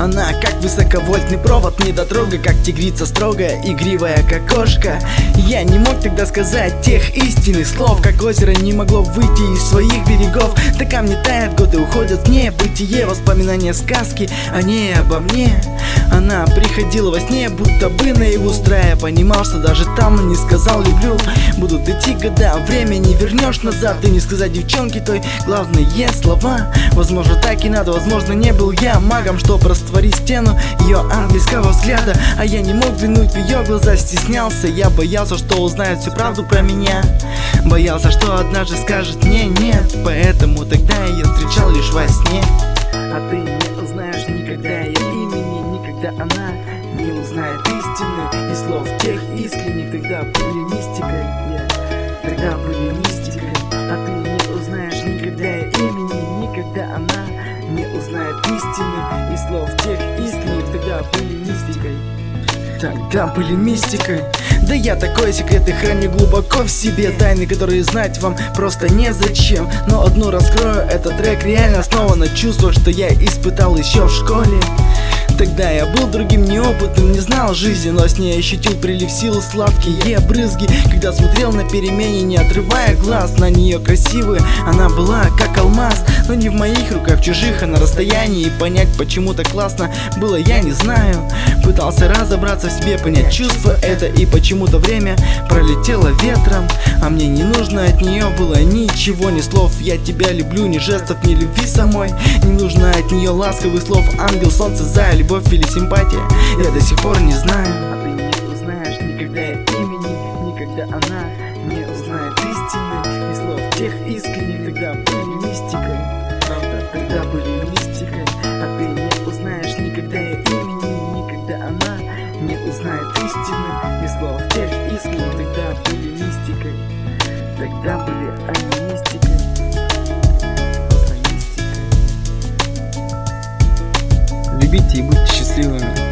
Она как высоковольтный провод, недотрога, как тигрица строгая, игривая как кошка. Я не мог тогда сказать тех истинных слов, как озеро не могло выйти из своих берегов. Да камни тают, годы уходят в небытие, воспоминания сказки о ней, обо мне. Она приходила во сне, будто бы наяву страя. Понимал, что даже там не сказал люблю. Будут идти года, время не вернешь назад. И не сказать девчонке той главные слова. Возможно так и надо, возможно не был я магом, чтоб растворить стену ее ангельского взгляда. А я не мог взглянуть в ее глаза, стеснялся. Я боялся, что узнает всю правду про меня. Боялся, что однажды скажет мне нет. Поэтому тогда я ее встречал лишь во сне. А ты не узнаешь никогда ее имени, никогда она не узнает истины и слов тех искренних. Тогда были мистикой, тогда были мистикой. А ты не узнаешь никогда ее имени, никогда она не узнает истины и слов тех искренних. Тогда были мистикой, тогда были мистикой. Да я такой секреты храню глубоко в себе, тайны, которые знать вам просто незачем. Но одну раскрою, этот трек реально основан на чувствах, что я испытал еще в школе. Тогда я был другим, неопытным, не знал жизни, но с ней ощутил прилив сил, сладкие брызги. Когда смотрел на перемене, не отрывая глаз, на нее красивая, она была как алмаз. Но не в моих руках, в чужих, а на расстоянии. И понять, почему так классно было, я не знаю. Пытался разобраться в себе, понять чувство это, и почему-то время пролетело ветром. А мне не нужно от нее было ничего, ни слов «я тебя люблю», ни жестов, ни любви самой. Не нужно от нее ласковых слов «ангел, солнце, зая», любовь или симпатия, я до сих пор не знаю. А ты не узнаешь никогда ее имени, никогда она не узнает истины и слов тех искренних. Тогда были мистикой, правда, тогда были мистикой. А ты не узнаешь никогда ее имени, никогда она не узнает истины и слов тех искренних. Тогда были мистикой, тогда были они мистикой. Любите и будьте счастливыми.